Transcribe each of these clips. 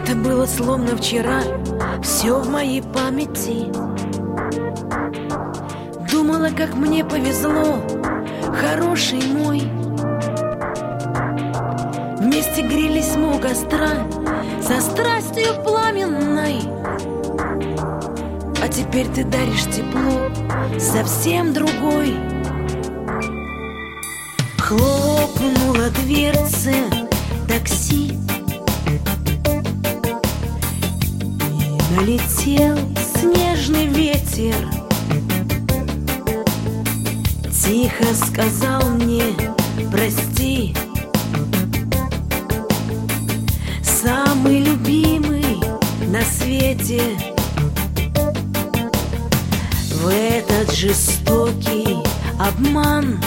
Это было словно вчера, все в моей памяти. Думала, как мне повезло, хороший мой. Вместе грелись мы у костра со страстью пламенной. А теперь ты даришь тепло совсем другой. Хлопнула дверца такси, и налетел снежный ветер. Тихо сказал мне: прости, самый любимый на свете. В этот жестокий обман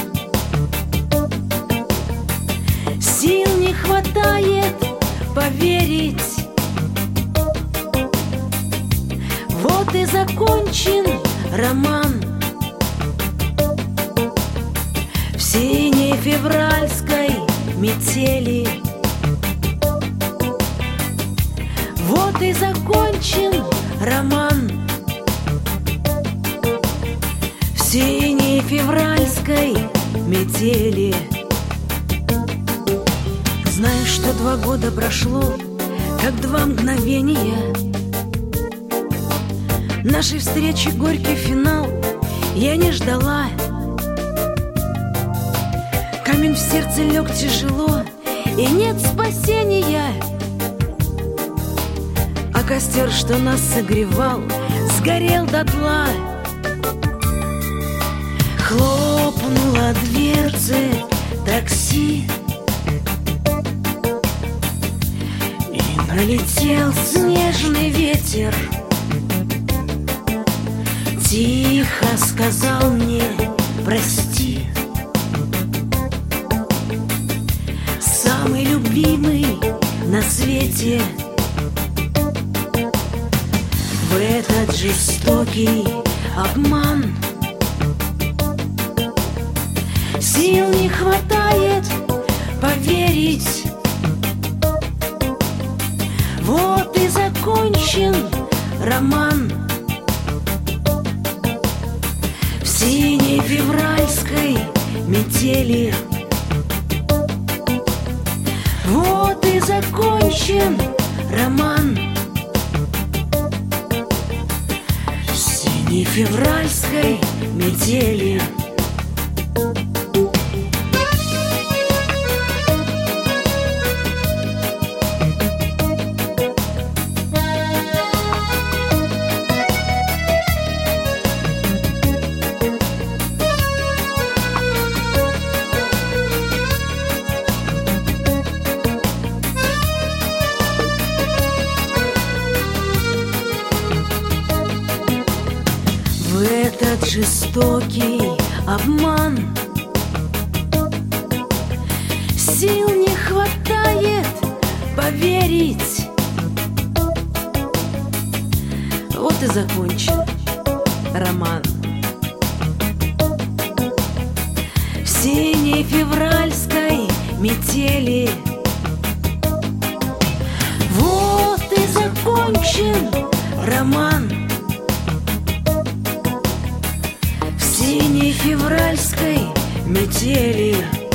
сил не хватает поверить. Вот и закончен роман. В синей февральской метели. Вот и закончен роман. В синей февральской метели. Знаю, что 2 года прошло, как 2 мгновения. Нашей встречи горький финал я не ждала. Камень в сердце лег тяжело, и нет спасения. А костер, что нас согревал, сгорел дотла. Хлопнула дверца такси, и налетел снежный ветер. Тихо сказал мне: прости, самый любимый на свете. В этот жестокий обман сил не хватает поверить. Вот и закончен роман. В синей февральской метели. Вот и закончен роман. В синей февральской метели. В этот жестокий обман сил не хватает поверить. Вот и закончен роман. В синей февральской метели. Вот и закончен роман. В синей февральской метели.